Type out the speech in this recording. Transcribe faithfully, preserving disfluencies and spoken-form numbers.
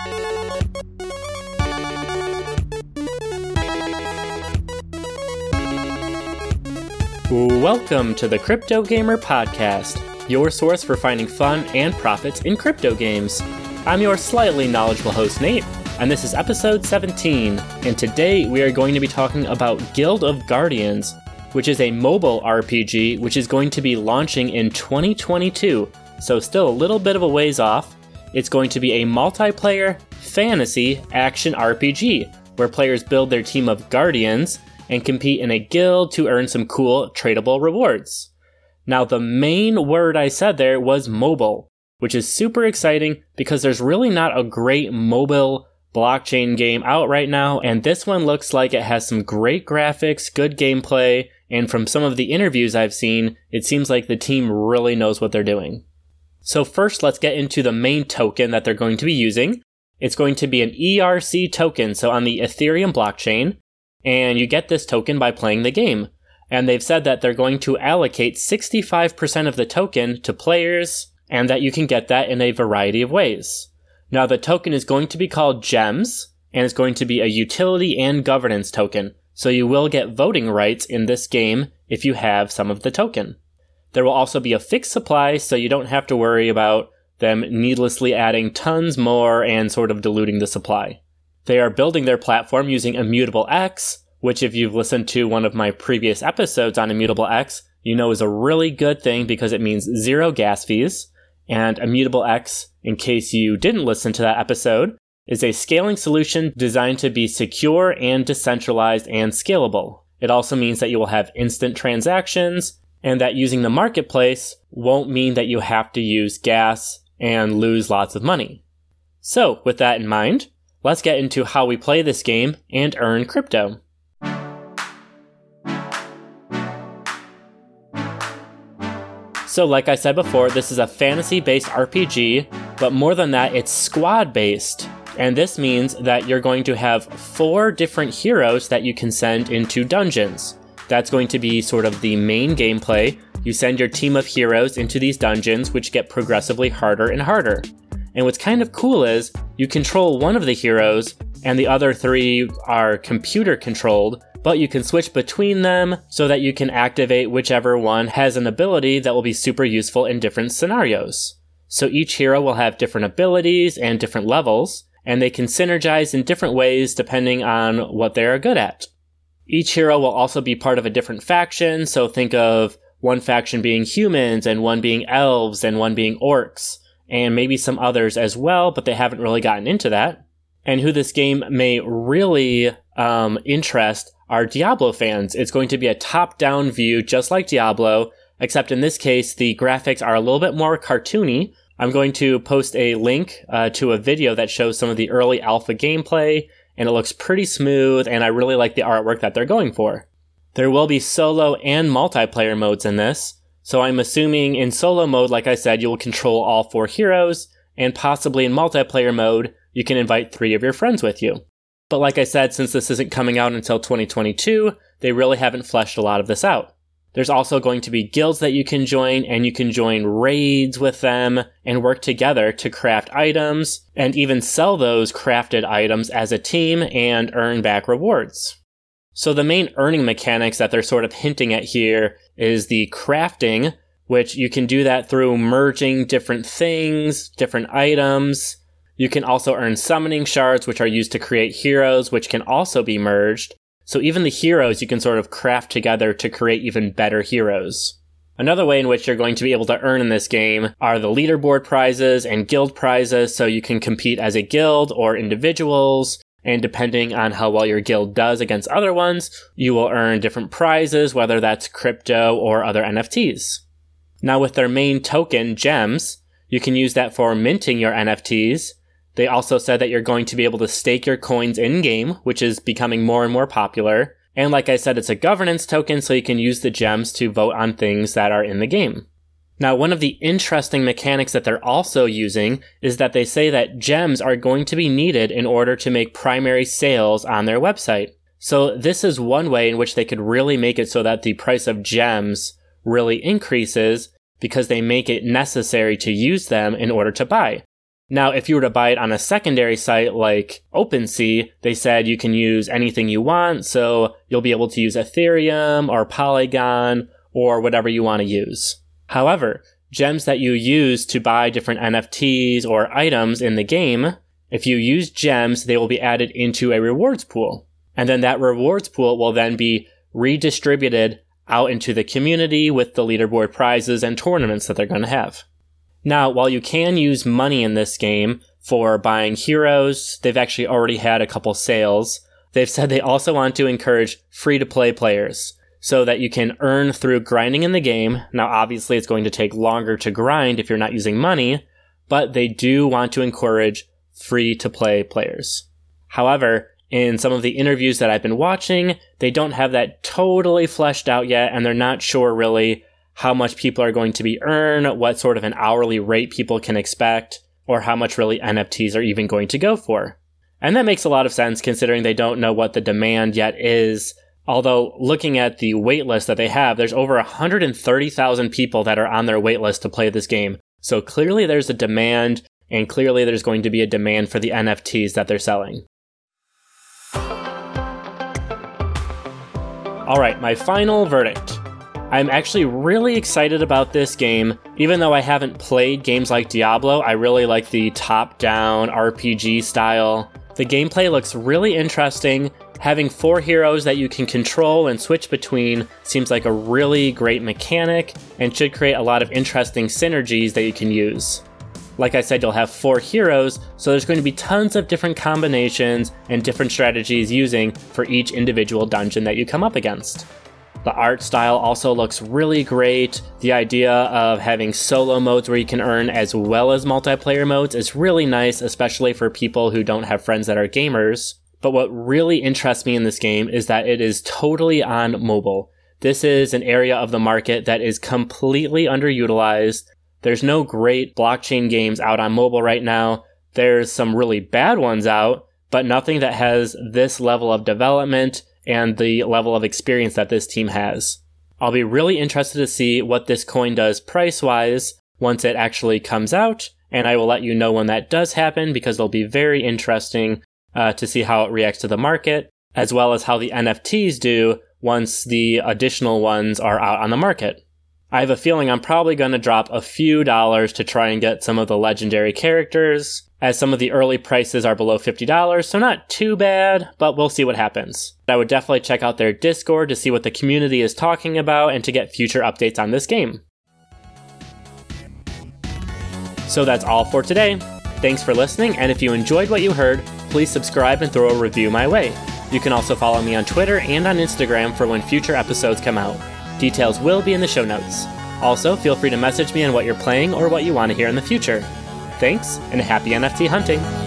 Welcome to the Crypto Gamer Podcast, your source for finding fun and profits in crypto games. I'm your slightly knowledgeable host, Nate, and this is episode seventeen, and today we are going to be talking about Guild of Guardians, which is a mobile R P G which is going to be launching in twenty twenty-two, so still a little bit of a ways off. It's going to be a multiplayer, fantasy, action R P G, where players build their team of guardians and compete in a guild to earn some cool tradable rewards. Now, the main word I said there was mobile, which is super exciting because there's really not a great mobile blockchain game out right now, and this one looks like it has some great graphics, good gameplay, and from some of the interviews I've seen, it seems like the team really knows what they're doing. So first, let's get into the main token that they're going to be using. It's going to be an E R C token, so on the Ethereum blockchain, and you get this token by playing the game. And they've said that they're going to allocate sixty-five percent of the token to players, and that you can get that in a variety of ways. Now, the token is going to be called GEMS, and it's going to be a utility and governance token, so you will get voting rights in this game if you have some of the token. There will also be a fixed supply, so you don't have to worry about them needlessly adding tons more and sort of diluting the supply. They are building their platform using Immutable X, which if you've listened to one of my previous episodes on Immutable X, you know is a really good thing because it means zero gas fees. And Immutable X, in case you didn't listen to that episode, is a scaling solution designed to be secure and decentralized and scalable. It also means that you will have instant transactions, and that using the marketplace won't mean that you have to use gas and lose lots of money. So, with that in mind, let's get into how we play this game and earn crypto. So like I said before, this is a fantasy-based R P G, but more than that, it's squad-based. And this means that you're going to have four different heroes that you can send into dungeons. That's going to be sort of the main gameplay. You send your team of heroes into these dungeons, which get progressively harder and harder. And what's kind of cool is you control one of the heroes, and the other three are computer controlled, but you can switch between them so that you can activate whichever one has an ability that will be super useful in different scenarios. So each hero will have different abilities and different levels, and they can synergize in different ways depending on what they are good at. Each hero will also be part of a different faction, so think of one faction being humans, and one being elves, and one being orcs, and maybe some others as well, but they haven't really gotten into that. And who this game may really um, interest are Diablo fans. It's going to be a top-down view, just like Diablo, except in this case, the graphics are a little bit more cartoony. I'm going to post a link uh, to a video that shows some of the early alpha gameplay, and it looks pretty smooth, and I really like the artwork that they're going for. There will be solo and multiplayer modes in this, so I'm assuming in solo mode, like I said, you will control all four heroes, and possibly in multiplayer mode, you can invite three of your friends with you. But like I said, since this isn't coming out until twenty twenty-two, they really haven't fleshed a lot of this out. There's also going to be guilds that you can join, and you can join raids with them and work together to craft items, and even sell those crafted items as a team and earn back rewards. So the main earning mechanics that they're sort of hinting at here is the crafting, which you can do that through merging different things, different items. You can also earn summoning shards, which are used to create heroes, which can also be merged. So even the heroes you can sort of craft together to create even better heroes. Another way in which you're going to be able to earn in this game are the leaderboard prizes and guild prizes, so you can compete as a guild or individuals. And depending on how well your guild does against other ones, you will earn different prizes, whether that's crypto or other N F Ts. Now with their main token, GEMS, you can use that for minting your N F Ts. They also said that you're going to be able to stake your coins in-game, which is becoming more and more popular. And like I said, it's a governance token, so you can use the GEMS to vote on things that are in the game. Now, one of the interesting mechanics that they're also using is that they say that gems are going to be needed in order to make primary sales on their website. So this is one way in which they could really make it so that the price of gems really increases because they make it necessary to use them in order to buy. Now, if you were to buy it on a secondary site like OpenSea, they said you can use anything you want, so you'll be able to use Ethereum or Polygon or whatever you want to use. However, gems that you use to buy different N F Ts or items in the game, if you use gems, they will be added into a rewards pool. And then that rewards pool will then be redistributed out into the community with the leaderboard prizes and tournaments that they're going to have. Now, while you can use money in this game for buying heroes, they've actually already had a couple sales. They've said they also want to encourage free-to-play players so that you can earn through grinding in the game. Now, obviously, it's going to take longer to grind if you're not using money, but they do want to encourage free-to-play players. However, in some of the interviews that I've been watching, they don't have that totally fleshed out yet, and they're not sure really how much people are going to be earned, what sort of an hourly rate people can expect, or how much really N F Ts are even going to go for. And that makes a lot of sense considering they don't know what the demand yet is. Although looking at the waitlist that they have, there's over one hundred thirty thousand people that are on their waitlist to play this game. So clearly there's a demand, and clearly there's going to be a demand for the N F Ts that they're selling. Alright, my final verdict. I'm actually really excited about this game. Even though I haven't played games like Diablo, I really like the top-down R P G style. The gameplay looks really interesting. Having four heroes that you can control and switch between seems like a really great mechanic and should create a lot of interesting synergies that you can use. Like I said, you'll have four heroes, so there's going to be tons of different combinations and different strategies using for each individual dungeon that you come up against. The art style also looks really great. The idea of having solo modes where you can earn as well as multiplayer modes is really nice, especially for people who don't have friends that are gamers. But what really interests me in this game is that it is totally on mobile. This is an area of the market that is completely underutilized. There's no great blockchain games out on mobile right now. There's some really bad ones out, but nothing that has this level of development and the level of experience that this team has. I'll be really interested to see what this coin does price-wise once it actually comes out, and I will let you know when that does happen because it'll be very interesting uh, to see how it reacts to the market, as well as how the N F Ts do once the additional ones are out on the market. I have a feeling I'm probably going to drop a few dollars to try and get some of the legendary characters, as some of the early prices are below fifty dollars, so not too bad, but we'll see what happens. I would definitely check out their Discord to see what the community is talking about and to get future updates on this game. So that's all for today. Thanks for listening, and if you enjoyed what you heard, please subscribe and throw a review my way. You can also follow me on Twitter and on Instagram for when future episodes come out. Details will be in the show notes. Also, feel free to message me on what you're playing or what you want to hear in the future. Thanks, and happy N F T hunting!